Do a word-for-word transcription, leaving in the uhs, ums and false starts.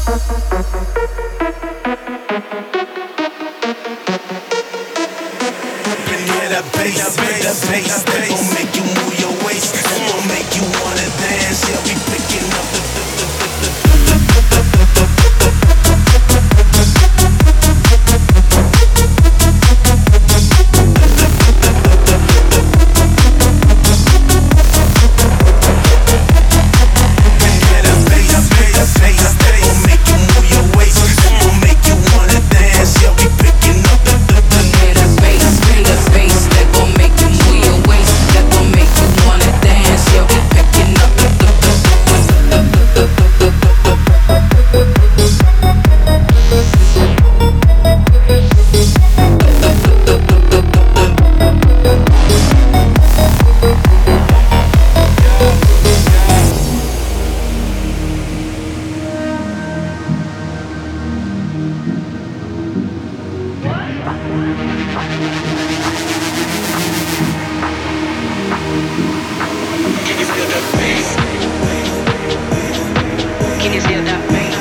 That bass, that bass, that gon' make you move your waist. That gon' make you wanna dance. Yeah, we picking up the. Can you feel that bass?